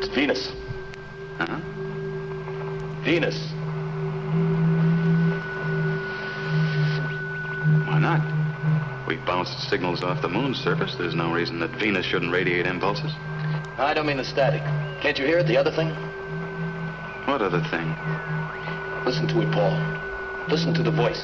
It's Venus. Uh-huh. Venus. Why not? We bounced signals off the moon's surface. There's no reason that Venus shouldn't radiate impulses. I don't mean the static. Can't you hear it, the other thing? What other thing? Listen to it, Paul. Listen to the voice.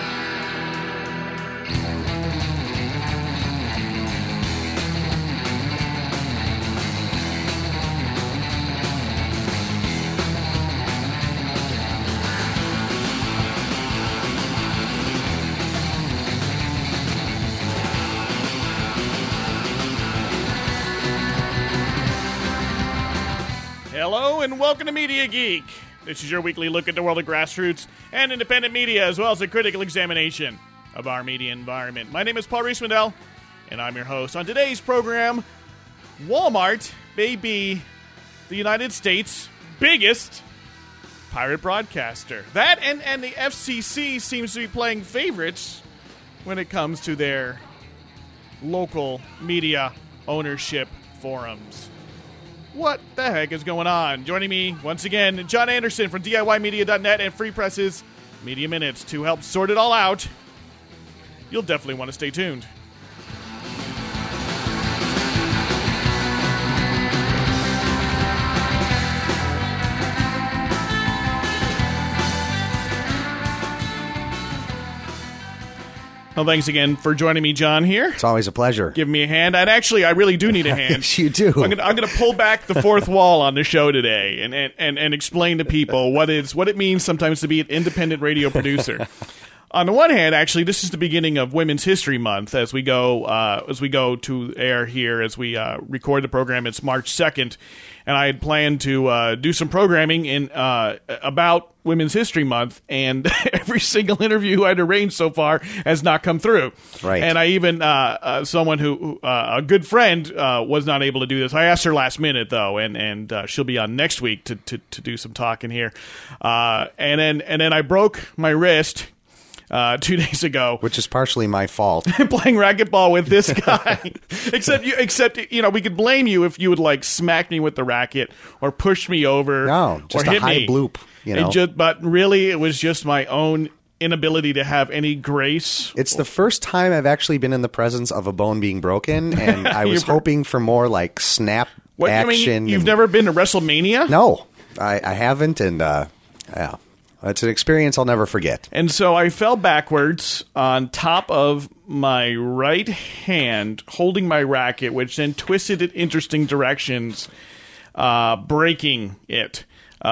Hello and welcome to Media Geek. This is your weekly look at the world of grassroots and independent media, as well as a critical examination of our media environment. My name is Paul Riesmandel, and I'm your host. On today's program, Walmart may be the United States' biggest pirate broadcaster. That and the FCC seems to be playing favorites when it comes to their local media ownership forums. What the heck is going on? Joining me once again, John Anderson from DIYmedia.net and Free Press's Media Minutes to help sort it all out. You'll definitely want to stay tuned. Well, thanks again for joining me, John, here. It's always a pleasure. Give me a hand. I really do need a hand. Yes, you do. I'm going to pull back the fourth wall on the show today and explain to people what it means sometimes to be an independent radio producer. On the one hand, actually, this is the beginning of Women's History Month as we go to air here as we record the program. It's March 2nd, and I had planned to do some programming about Women's History Month, and every single interview I'd arranged so far has not come through. Right. And I even someone who a good friend was not able to do this. I asked her last minute though, and she'll be on next week to do some talking here. And then I broke my wrist 2 days ago, which is partially my fault. Playing racquetball with this guy. except we could blame you if you would like smack me with the racket or push me over. No, just or hit a high me. bloop. You know, but really, it was just my own inability to have any grace. It's the first time I've actually been in the presence of a bone being broken, and I was hoping for more like snap action. You've never been to WrestleMania? No, I haven't, and yeah. It's an experience I'll never forget. And so I fell backwards on top of my right hand, holding my racket, which then twisted in interesting directions, breaking it.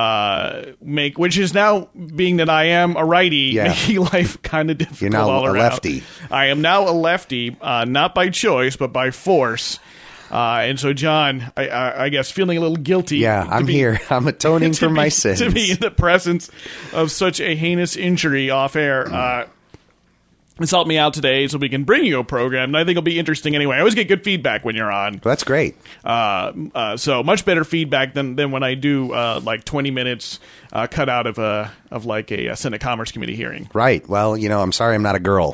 Which is now, being that I am a righty, making life kind of difficult. You're now all around. A lefty. I am now a lefty, not by choice, but by force. And so, John, I guess feeling a little guilty. Yeah, I'm here. I'm atoning for my sins. To be in the presence of such a heinous injury off air. It's helped me out today so we can bring you a program, and I think it'll be interesting anyway. I always get good feedback when you're on. That's great. So much better feedback than when I do like 20 minutes cut out of a Senate Commerce Committee hearing. Right. Well, I'm sorry I'm not a girl.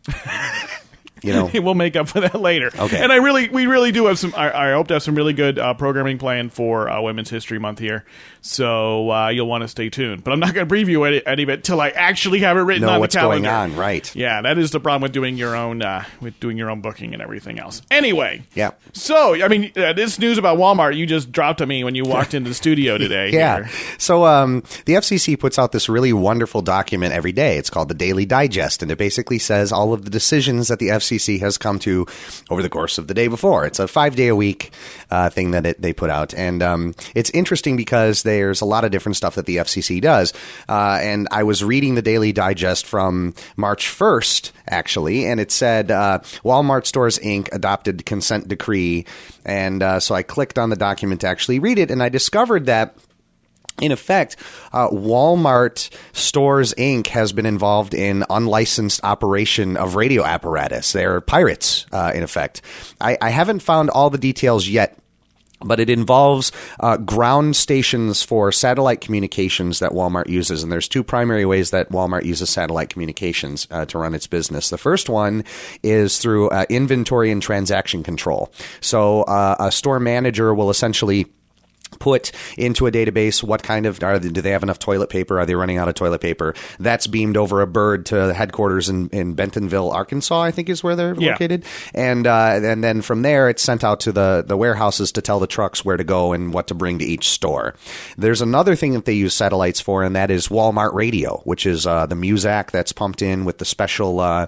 We'll make up for that later. Okay. And we really do have some. I hope to have some really good programming planned for Women's History Month here. So you'll want to stay tuned. But I'm not going to preview any of it till I actually have it written on the calendar. Know what's going on, right? Yeah, that is the problem with doing your own booking and everything else. Anyway. Yeah. So this news about Walmart you just dropped on me when you walked into the studio today. Yeah. Here. So the FCC puts out this really wonderful document every day. It's called the Daily Digest, and it basically says all of the decisions that the FCC has come to over the course of the day before. It's a 5-day-a-week thing that they put out, and it's interesting because there's a lot of different stuff that the FCC does. And I was reading the Daily Digest from March 1st, actually, and it said Walmart Stores, Inc. adopted consent decree. And so I clicked on the document to actually read it, and I discovered that in effect, Walmart Stores, Inc. has been involved in unlicensed operation of radio apparatus. They're pirates, in effect. I haven't found all the details yet, but it involves ground stations for satellite communications that Walmart uses. And there's two primary ways that Walmart uses satellite communications to run its business. The first one is through inventory and transaction control. So a store manager will essentially put into a database what kind of do they have enough toilet paper? Are they running out of toilet paper? That's beamed over a bird to headquarters in Bentonville, Arkansas, I think is where they're located. And then from there, it's sent out to the warehouses to tell the trucks where to go and what to bring to each store. There's another thing that they use satellites for, and that is Walmart Radio, which is the Muzak that's pumped in with the special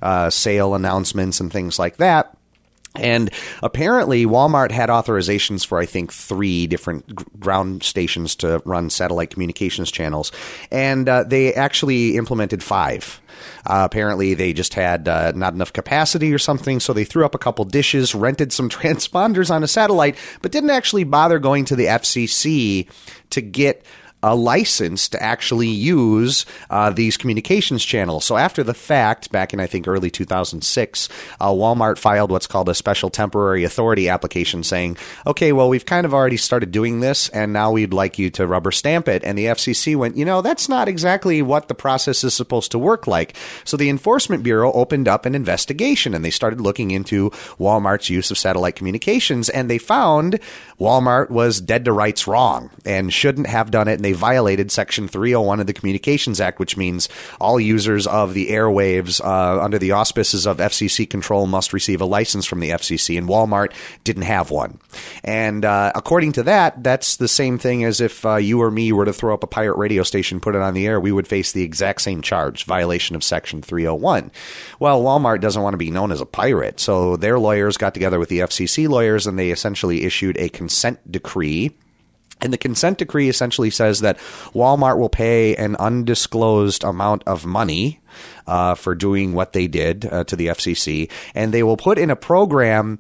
sale announcements and things like that. And apparently, Walmart had authorizations for, I think, 3 different ground stations to run satellite communications channels. And they actually implemented 5. Apparently, they just had not enough capacity or something, so they threw up a couple dishes, rented some transponders on a satellite, but didn't actually bother going to the FCC to get a license to actually use these communications channels. So after the fact, back in, I think, early 2006, Walmart filed what's called a special temporary authority application saying, okay, well, we've kind of already started doing this, and now we'd like you to rubber stamp it. And the FCC went, that's not exactly what the process is supposed to work like. So the Enforcement Bureau opened up an investigation, and they started looking into Walmart's use of satellite communications, and they found Walmart was dead to rights wrong and shouldn't have done it, and they violated Section 301 of the Communications Act, which means all users of the airwaves under the auspices of FCC control must receive a license from the FCC, and Walmart didn't have one. And according to that, that's the same thing as if you or me were to throw up a pirate radio station, put it on the air, we would face the exact same charge, violation of Section 301. Well, Walmart doesn't want to be known as a pirate, so their lawyers got together with the FCC lawyers, and they essentially issued a consent decree. And the consent decree essentially says that Walmart will pay an undisclosed amount of money for doing what they did to the FCC, and they will put in a program,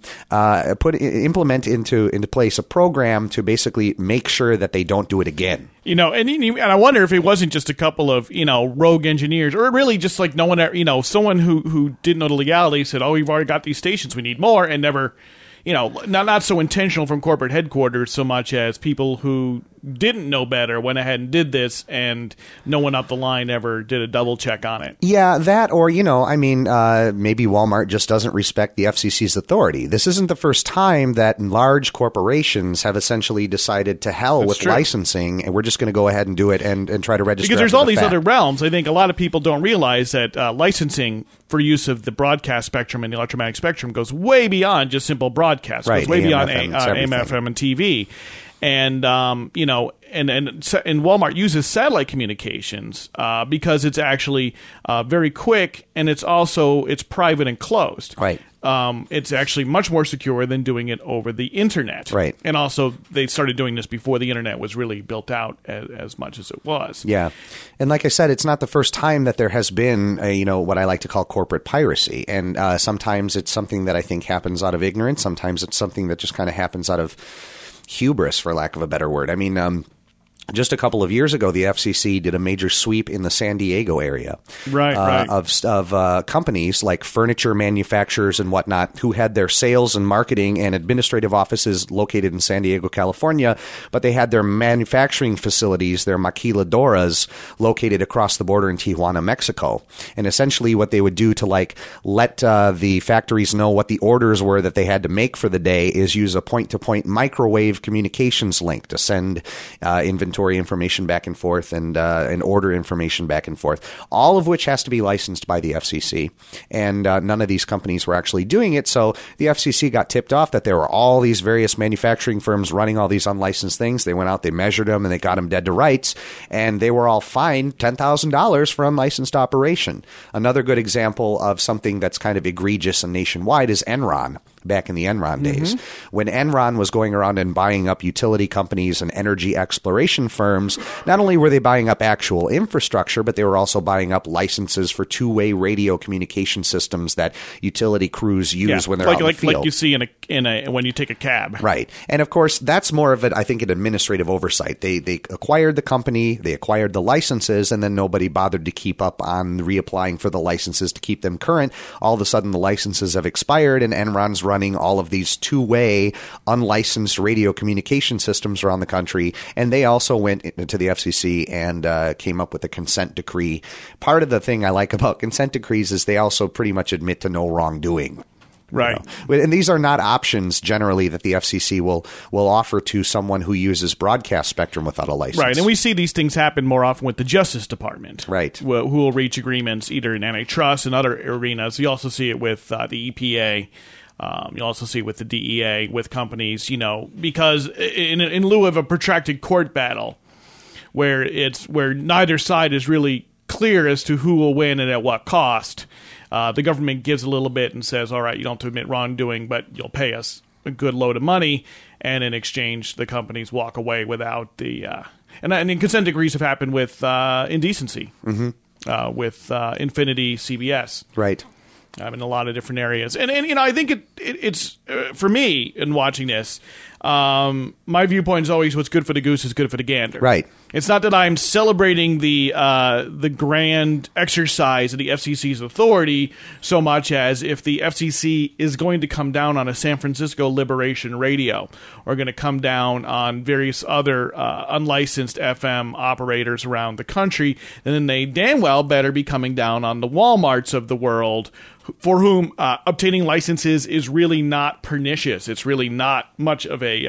implement into place a program to basically make sure that they don't do it again. And I wonder if it wasn't just a couple of rogue engineers, or really just like no one, someone who didn't know the legality said, "Oh, we've already got these stations, we need more," and never. Not so intentional from corporate headquarters so much as people who didn't know better went ahead and did this, and no one up the line ever did a double check on it. Yeah, that, or, maybe Walmart just doesn't respect the FCC's authority. This isn't the first time that large corporations have essentially decided to hell with licensing, and we're just going to go ahead and do it and try to register. Because there's all these other realms. I think a lot of people don't realize that licensing for use of the broadcast spectrum and the electromagnetic spectrum goes way beyond just simple broadcast. Right, goes way beyond AM, FM, and TV. And and Walmart uses satellite communications because it's actually very quick, and it's private and closed. Right. It's actually much more secure than doing it over the internet. Right. And also, they started doing this before the internet was really built out as much as it was. Yeah. And like I said, it's not the first time that there has been, what I like to call corporate piracy. And sometimes it's something that I think happens out of ignorance. Sometimes it's something that just kind of happens out of hubris, for lack of a better word. I mean, just a couple of years ago, the FCC did a major sweep in the San Diego area of companies like furniture manufacturers and whatnot who had their sales and marketing and administrative offices located in San Diego, California, but they had their manufacturing facilities, their maquiladoras, located across the border in Tijuana, Mexico. And essentially what they would do to let the factories know what the orders were that they had to make for the day is use a point-to-point microwave communications link to send inventory information back and forth and order information back and forth, all of which has to be licensed by the FCC. And none of these companies were actually doing it. So the FCC got tipped off that there were all these various manufacturing firms running all these unlicensed things. They went out, they measured them, and they got them dead to rights. And they were all fined $10,000 for unlicensed operation. Another good example of something that's kind of egregious and nationwide is Enron. Back in the Enron days, when Enron was going around and buying up utility companies and energy exploration firms, not only were they buying up actual infrastructure, but they were also buying up licenses for two-way radio communication systems that utility crews use when they're out in the field. Like you see in a when you take a cab. Right. And of course, that's more of I think, an administrative oversight. They acquired the company, they acquired the licenses, and then nobody bothered to keep up on reapplying for the licenses to keep them current. All of a sudden, the licenses have expired, and Enron's running all of these two-way unlicensed radio communication systems around the country, and they also went to the FCC and came up with a consent decree. Part of the thing I like about consent decrees is they also pretty much admit to no wrongdoing. Right. And these are not options generally that the FCC will offer to someone who uses broadcast spectrum without a license. Right, and we see these things happen more often with the Justice Department. Right. Who will reach agreements either in antitrust and other arenas. You also see it with the EPA. You also see it with the DEA, with companies, because in lieu of a protracted court battle where neither side is really clear as to who will win and at what cost, the government gives a little bit and says, all right, you don't have to admit wrongdoing, but you'll pay us a good load of money, and in exchange, the companies walk away without the... And consent decrees have happened with indecency, with Infinity CBS. Right. In a lot of different areas. And I think it's for me, in watching this, my viewpoint is always what's good for the goose is good for the gander. Right. It's not that I'm celebrating the grand exercise of the FCC's authority so much as if the FCC is going to come down on a San Francisco Liberation Radio or going to come down on various other unlicensed FM operators around the country, then they damn well better be coming down on the Walmarts of the world, for whom obtaining licenses is really not pernicious. It's really not much of a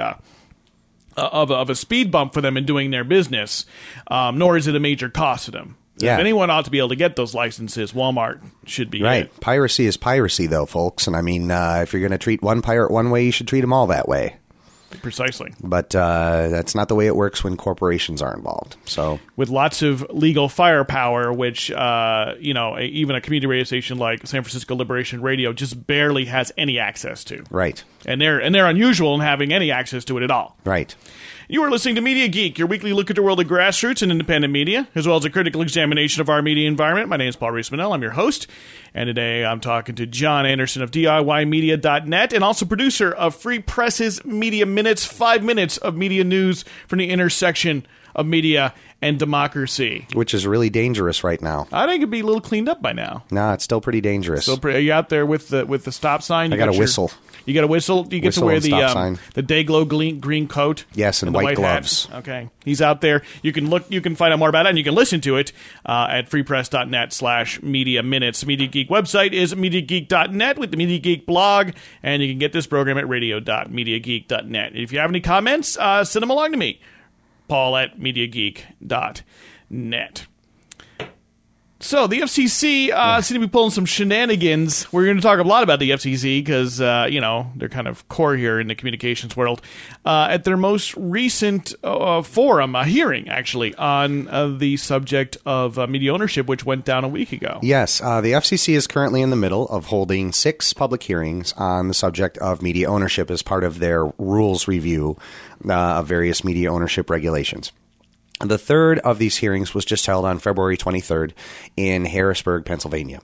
speed bump for them in doing their business, nor is it a major cost to them. Yeah. If anyone ought to be able to get those licenses, Walmart should be. Right. It. Piracy is piracy, though, folks. And I mean, if you're going to treat one pirate one way, you should treat them all that way. Precisely. But that's not the way it works when corporations are involved. So, with lots of legal firepower, which even a community radio station like San Francisco Liberation Radio just barely has any access to. Right. And they're unusual in having any access to it at all. Right. You are listening to Media Geek, your weekly look at the world of grassroots and independent media, as well as a critical examination of our media environment. My name is Paul Rees-Manel. I'm your host, and today I'm talking to John Anderson of DIYmedia.net and also producer of Free Press's Media Minutes, 5 minutes of media news from the intersection of media and democracy. Which is really dangerous right now. I think it'd be a little cleaned up by now. No, it's still pretty dangerous. Are you out there with the stop sign? I got a whistle. You got a whistle? You get Whistle to wear and stop sign. the Dayglow green coat? Yes, and the white hat. gloves. Okay. He's out there. You can find out more about it, and you can listen to it at freepress.net/media minutes. The Media Geek website is MediaGeek.net with the Media Geek blog, and you can get this program at radio.MediaGeek.net. If you have any comments, send them along to me, Paul@MediaGeek.net. So, the FCC seem to be pulling some shenanigans. We're going to talk a lot about the FCC because, they're kind of core here in the communications world. At their most recent forum, a hearing, actually, on the subject of media ownership, which went down a week ago. Yes, the FCC is currently in the middle of holding 6 public hearings on the subject of media ownership as part of their rules review of various media ownership regulations. The third of these hearings was just held on February 23rd in Harrisburg, Pennsylvania.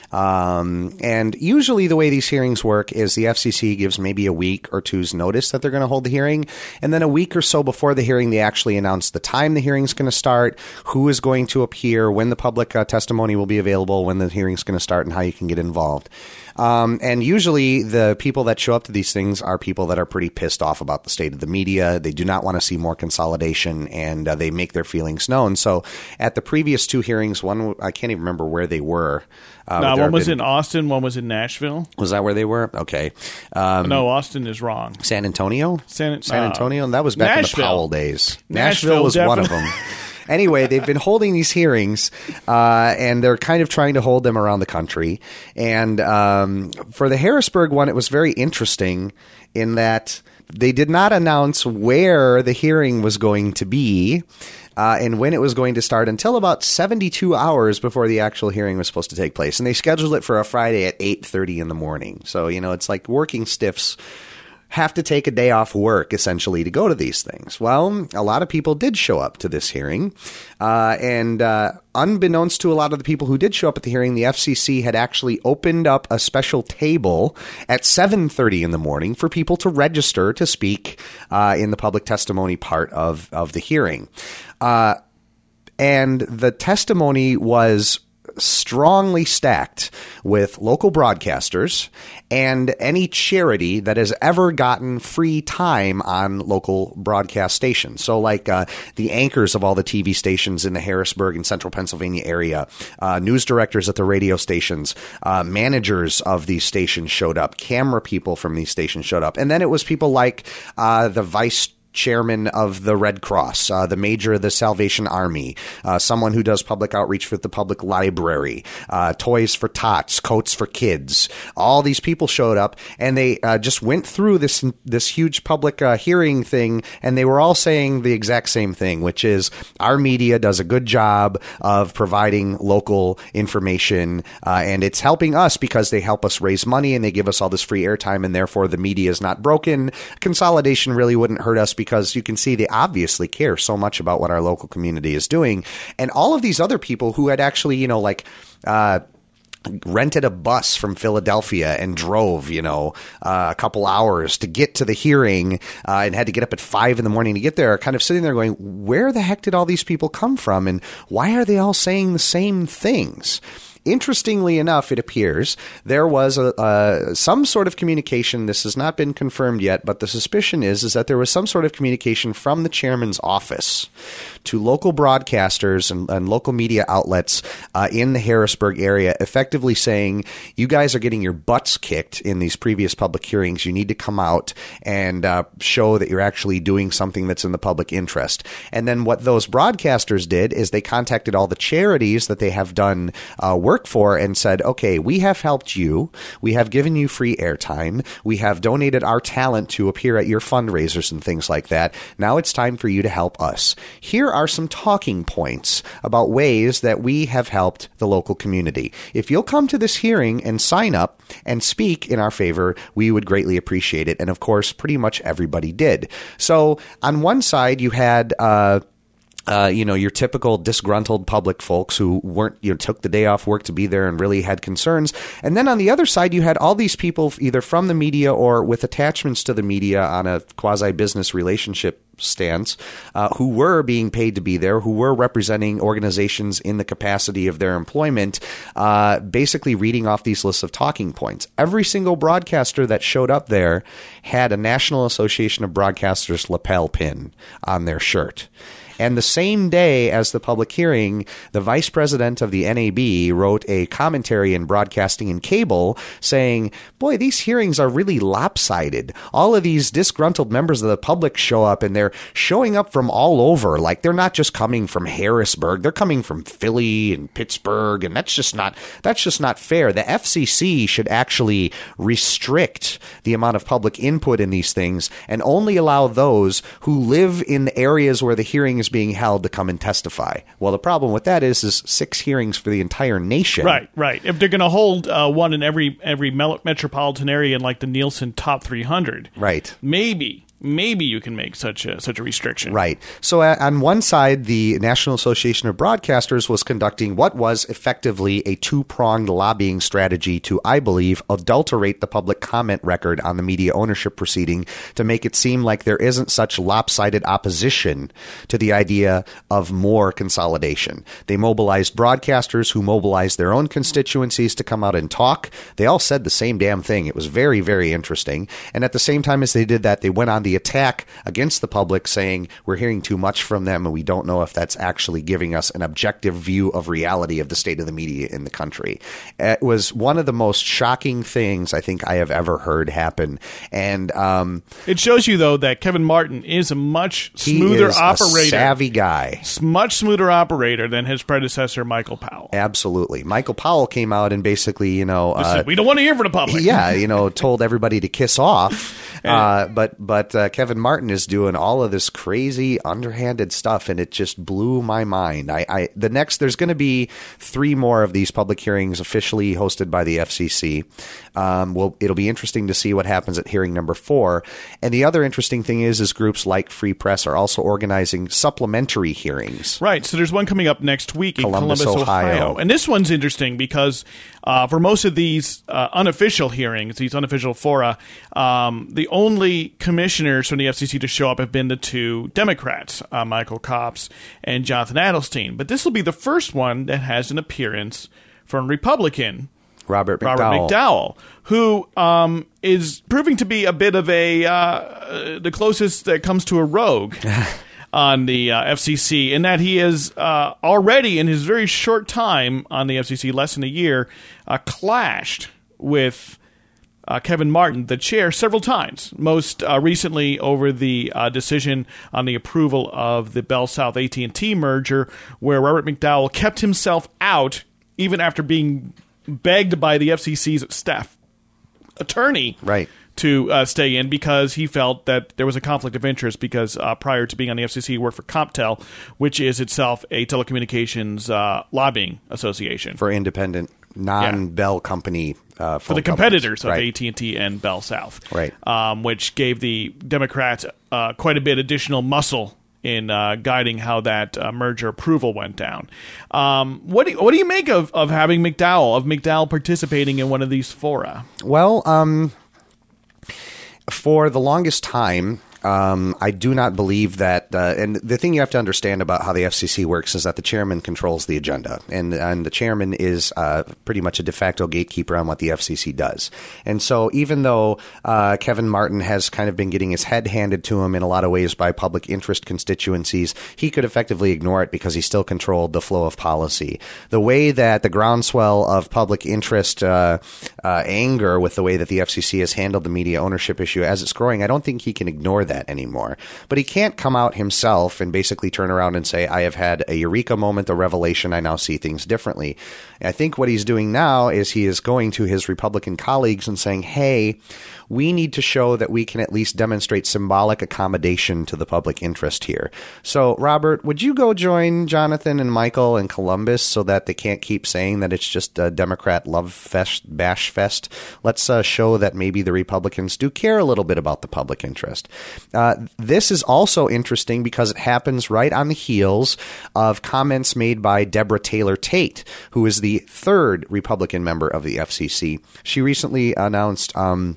And usually the way these hearings work is the FCC gives maybe a week or two's notice that they're going to hold the hearing. And then a week or so before the hearing, they actually announce the time the hearing is going to start, who is going to appear, when the public testimony will be available, when the hearing is going to start, and how you can get involved. And usually the people that show up to these things are people that are pretty pissed off about the state of the media. They do not want to see more consolidation, and they make their feelings known. So at the previous 2 hearings, one, I can't even remember where they were. One was in Austin, one was in Nashville. Was that where they were? Okay. No, Austin is wrong. San Antonio? San Antonio? That was back Nashville. in the Powell days. Nashville was one of them. Anyway, they've been holding these hearings, and they're kind of trying to hold them around the country. And for the Harrisburg one, it was very interesting in that they did not announce where the hearing was going to be and when it was going to start until about 72 hours before the actual hearing was supposed to take place. And they scheduled it for a Friday at 8:30 in the morning. So, it's like working stiffs have to take a day off work, essentially, to go to these things. Well, a lot of people did show up to this hearing, and unbeknownst to a lot of the people who did show up at the hearing, the FCC had actually opened up a special table at 7:30 in the morning for people to register to speak in the public testimony part of the hearing. And the testimony was strongly stacked with local broadcasters and any charity that has ever gotten free time on local broadcast stations. So like the anchors of all the TV stations in the Harrisburg and central Pennsylvania area, news directors at the radio stations, managers of these stations showed up, camera people from these stations showed up. And then it was people like the vice chairman of the Red Cross, the major of the Salvation Army, someone who does public outreach with the public library, Toys for Tots, Coats for Kids. All these people showed up, and they just went through this huge public hearing thing, and they were all saying the exact same thing, which is our media does a good job of providing local information, and it's helping us because they help us raise money and they give us all this free airtime, and therefore the media is not broken. Consolidation really wouldn't hurt us because you can see they obviously care so much about what our local community is doing. And all of these other people who had actually, rented a bus from Philadelphia and drove, a couple hours to get to the hearing and had to get up at 5 a.m. to get there, kind of sitting there going, where the heck did all these people come from? And why are they all saying the same things? Interestingly enough, it appears there was some sort of communication. This has not been confirmed yet, but the suspicion is that there was some sort of communication from the chairman's office to local broadcasters and local media outlets in the Harrisburg area, effectively saying, you guys are getting your butts kicked in these previous public hearings. You need to come out and show that you're actually doing something that's in the public interest. And then what those broadcasters did is they contacted all the charities that they have done work for and said, okay, we have helped you. We have given you free airtime. We have donated our talent to appear at your fundraisers and things like that. Now it's time for you to help us. Here are some talking points about ways that we have helped the local community. If you'll come to this hearing and sign up and speak in our favor, we would greatly appreciate it. And of course, pretty much everybody did. So on one side, you had your typical disgruntled public folks who weren't, took the day off work to be there and really had concerns. And then on the other side, you had all these people either from the media or with attachments to the media on a quasi-business relationship stance, who were being paid to be there, who were representing organizations in the capacity of their employment, basically reading off these lists of talking points. Every single broadcaster that showed up there had a National Association of Broadcasters lapel pin on their shirt. And the same day as the public hearing, the vice president of the NAB wrote a commentary in Broadcasting and Cable saying, boy, these hearings are really lopsided. All of these disgruntled members of the public show up, and they're showing up from all over. Like, they're not just coming from Harrisburg. They're coming from Philly and Pittsburgh, and that's just not fair. The FCC should actually restrict the amount of public input in these things and only allow those who live in the areas where the hearing is being held to come and testify. Well, the problem with that is 6 hearings for the entire nation. Right. If they're going to hold one in every metropolitan area in like the Nielsen Top 300, right? Maybe you can make such a restriction. Right. So on one side, the National Association of Broadcasters was conducting what was effectively a 2-pronged lobbying strategy to, I believe, adulterate the public comment record on the media ownership proceeding to make it seem like there isn't such lopsided opposition to the idea of more consolidation. They mobilized broadcasters who mobilized their own constituencies to come out and talk. They all said the same damn thing. It was very, very interesting. And at the same time as they did that, they went on the attack against the public, saying we're hearing too much from them and we don't know if that's actually giving us an objective view of reality of the state of the media in the country. It was one of the most shocking things I think I have ever heard happen. And it shows you, though, that Kevin Martin is a much smoother operator. A savvy guy. Much smoother operator than his predecessor, Michael Powell. Absolutely. Michael Powell came out and basically, we don't want to hear from the public. Yeah, told everybody to kiss off. But Kevin Martin is doing all of this crazy underhanded stuff, and it just blew my mind. There's going to be 3 more of these public hearings officially hosted by the FCC. It'll be interesting to see what happens at hearing number 4. And the other interesting thing is groups like Free Press are also organizing supplementary hearings. Right. So there's one coming up next week in Columbus, Ohio. And this one's interesting because for most of these unofficial hearings, these unofficial fora, the only commissioners from the FCC to show up have been the 2 Democrats, Michael Copps and Jonathan Adelstein. But this will be the first one that has an appearance from Republican Robert McDowell, who is proving to be a bit of the closest that comes to a rogue on the FCC, in that he is already, in his very short time on the FCC, less than a year, clashed with Kevin Martin, the chair, several times, most recently over the decision on the approval of the Bell South AT&T merger, where Robert McDowell kept himself out even after being begged by the FCC's staff attorney to stay in, because he felt that there was a conflict of interest, because prior to being on the FCC, he worked for CompTel, which is itself a telecommunications lobbying association. For independent, non-Bell company for the competitors of AT&T and Bell South, which gave the Democrats quite a bit additional muscle in guiding how that merger approval went down. What do you make of having McDowell participating in one of these fora? Well, for the longest time, I do not believe that, and the thing you have to understand about how the FCC works is that the chairman controls the agenda, and the chairman is pretty much a de facto gatekeeper on what the FCC does. And so even though Kevin Martin has kind of been getting his head handed to him in a lot of ways by public interest constituencies, he could effectively ignore it because he still controlled the flow of policy. The way that the groundswell of public interest anger with the way that the FCC has handled the media ownership issue as it's growing, I don't think he can ignore that anymore. But he can't come out himself and basically turn around and say, I have had a eureka moment, a revelation, I now see things differently. I think what he's doing now is he is going to his Republican colleagues and saying, hey, we need to show that we can at least demonstrate symbolic accommodation to the public interest here. So, Robert, would you go join Jonathan and Michael in Columbus so that they can't keep saying that it's just a Democrat love fest, bash fest? Let's show that maybe the Republicans do care a little bit about the public interest. This is also interesting because it happens right on the heels of comments made by Deborah Taylor Tate, who is the third Republican member of the FCC. She recently announced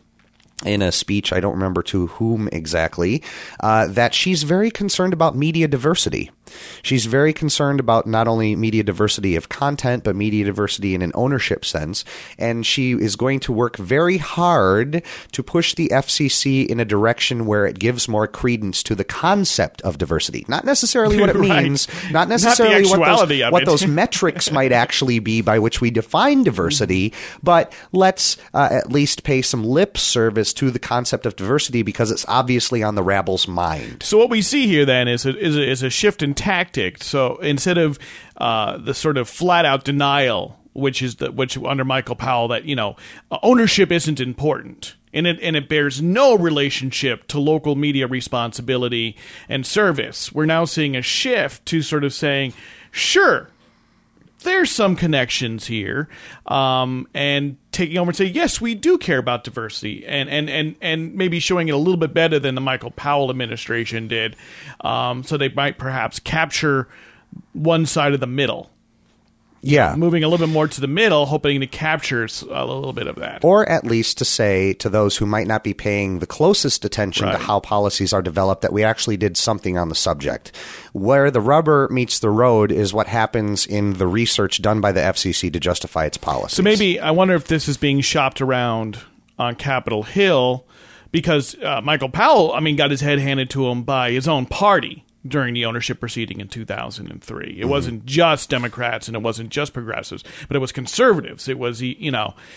in a speech, I don't remember to whom exactly, that she's very concerned about media diversity. She's very concerned about not only media diversity of content, but media diversity in an ownership sense. And she is going to work very hard to push the FCC in a direction where it gives more credence to the concept of diversity. Not necessarily what it means, not necessarily what those metrics might actually be by which we define diversity, but let's at least pay some lip service to the concept of diversity because it's obviously on the rabble's mind. So what we see here then is a shift in tactic. So instead of the sort of flat out denial, which under Michael Powell, that ownership isn't important, and it bears no relationship to local media responsibility and service, we're now seeing a shift to sort of saying, sure, there's some connections here, and taking over and say, yes, we do care about diversity, and maybe showing it a little bit better than the Michael Powell administration did, so they might perhaps capture one side of the middle. Yeah. Moving a little bit more to the middle, hoping to capture a little bit of that. Or at least to say to those who might not be paying the closest attention to how policies are developed that we actually did something on the subject. Where the rubber meets the road is what happens in the research done by the FCC to justify its policies. So maybe I wonder if this is being shopped around on Capitol Hill because Michael Powell, got his head handed to him by his own party during the ownership proceeding in 2003. It wasn't just Democrats and it wasn't just progressives, but it was conservatives. It was, it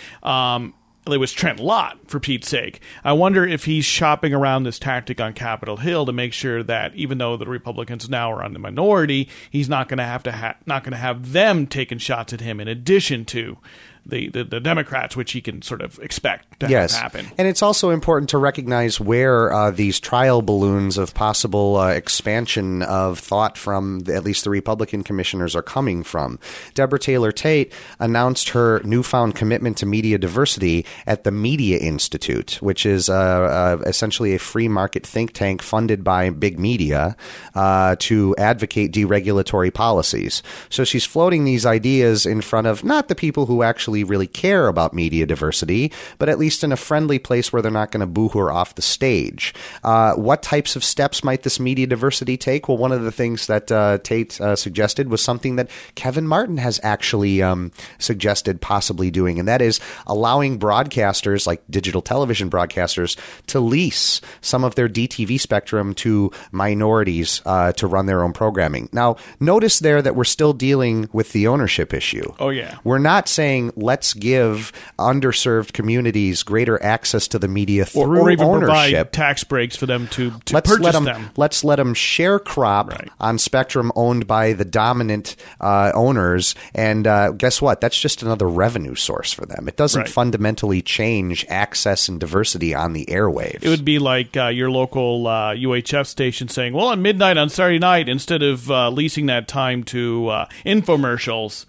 was Trent Lott, for Pete's sake. I wonder if he's shopping around this tactic on Capitol Hill to make sure that even though the Republicans now are on the minority, he's not going to have them taking shots at him in addition to the Democrats, which he can sort of expect to have happen. And it's also important to recognize where these trial balloons of possible expansion of thought from at least the Republican commissioners are coming from. Deborah Taylor Tate announced her newfound commitment to media diversity at the Media Institute, which is essentially a free market think tank funded by big media to advocate deregulatory policies. So she's floating these ideas in front of not the people who actually actually really care about media diversity, but at least in a friendly place where they're not going to boo her off the stage. What types of steps might this media diversity take? Well, one of the things that Tate suggested was something that Kevin Martin has actually suggested possibly doing, and that is allowing broadcasters, like digital television broadcasters, to lease some of their DTV spectrum to minorities to run their own programming. Now, notice there that we're still dealing with the ownership issue. Oh, yeah. We're not saying let's give underserved communities greater access to the media through or even ownership. Provide tax breaks for them to purchase them. Let's let them share crop on spectrum owned by the dominant owners, and guess what? That's just another revenue source for them. It doesn't fundamentally change access and diversity on the airwaves. It would be like your local UHF station saying, well, on midnight on Saturday night, instead of leasing that time to infomercials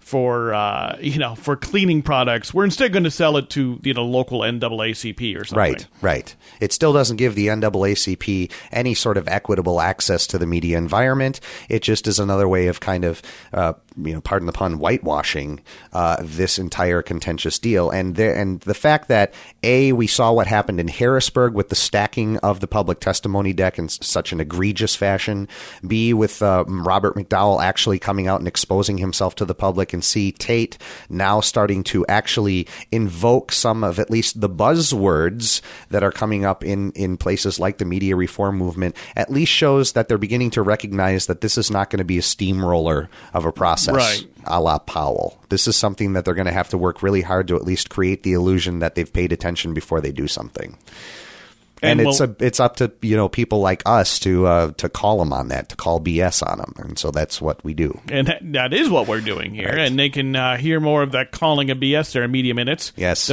for cleaning products, we're instead going to sell it to local NAACP or something. Right. It still doesn't give the NAACP any sort of equitable access to the media environment. It just is another way of kind of pardon the pun, whitewashing this entire contentious deal. And the fact that we saw what happened in Harrisburg with the stacking of the public testimony deck in such an egregious fashion. B, with Robert McDowell actually coming out and exposing himself to the public. And C, Tate now starting to actually invoke some of at least the buzzwords that are coming up in places like the media reform movement, at least shows that they're beginning to recognize that this is not going to be a steamroller of a process. A la Powell. This is something that they're going to have to work really hard to at least create the illusion that they've paid attention before they do something. And it's up to people like us to call them on that, to call BS on them, and so that's what we do. And that is what we're doing here. Right. And they can hear more of that calling of BS there in Media Minutes. Yes.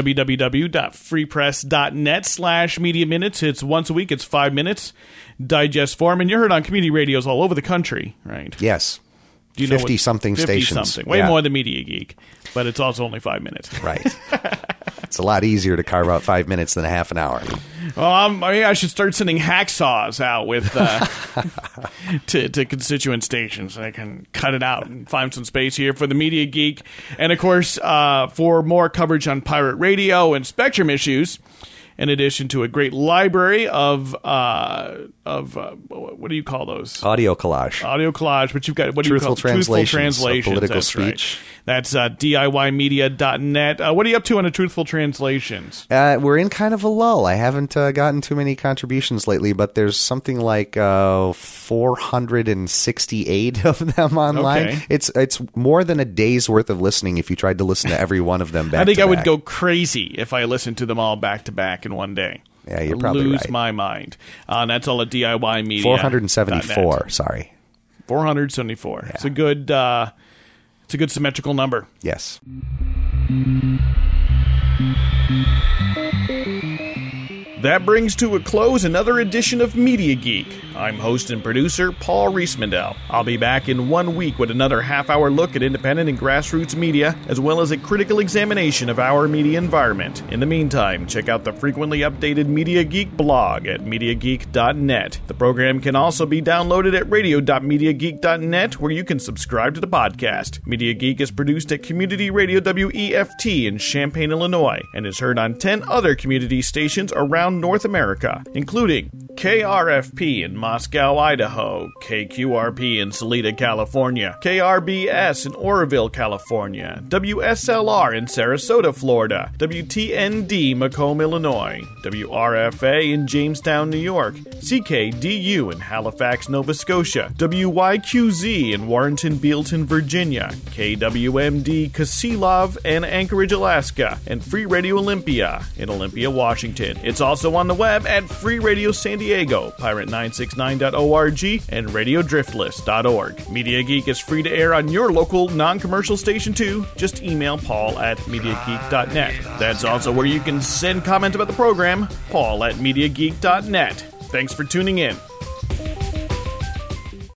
www.freepress.net/Media Minutes. It's once a week. It's 5 minutes digest form, and you're heard on community radios all over the country, right? Yes. 50-something stations. Way more than Media Geek, but it's also only 5 minutes. Right. It's a lot easier to carve out 5 minutes than a half an hour. Well, I should start sending hacksaws out with to constituent stations. I can cut it out and find some space here for the Media Geek. And, of course, for more coverage on pirate radio and spectrum issues, in addition to a great library of what do you call those? Audio collage. But you've got truthful translations of political that's speech. Right. That's DIYmedia.net. What are you up to on the truthful translations? We're in kind of a lull. I haven't gotten too many contributions lately, but there's something like 468 of them online. Okay. It's more than a day's worth of listening if you tried to listen to every one of them back. I think I would go crazy if I listened to them all back to back in one day. Yeah, you're probably lose right. my mind. That's all at DIY Media. 474. Sorry, 474. Yeah. It's a good symmetrical number. Yes. That brings to a close another edition of Media Geek. I'm host and producer Paul Riesmandel. I'll be back in 1 week with another half-hour look at independent and grassroots media, as well as a critical examination of our media environment. In the meantime, check out the frequently updated Media Geek blog at MediaGeek.net. The program can also be downloaded at radio.MediaGeek.net, where you can subscribe to the podcast. Media Geek is produced at Community Radio WEFT in Champaign, Illinois, and is heard on 10 other community stations around North America, including KRFP in Moscow, Idaho, KQRP in Salida, California, KRBS in Oroville, California, WSLR in Sarasota, Florida, WTND Macomb, Illinois, WRFA in Jamestown, New York, CKDU in Halifax, Nova Scotia, WYQZ in Warrenton, Bealton, Virginia, KWMD Kasilov and Anchorage, Alaska, and Free Radio Olympia in Olympia, Washington. It's also on the web at Free Radio San Diego, pirate969.org, and radiodriftless.org. Media Geek is free to air on your local non-commercial station too. Just email Paul at MediaGeek.net. That's also where you can send comments about the program, Paul at MediaGeek.net. Thanks for tuning in.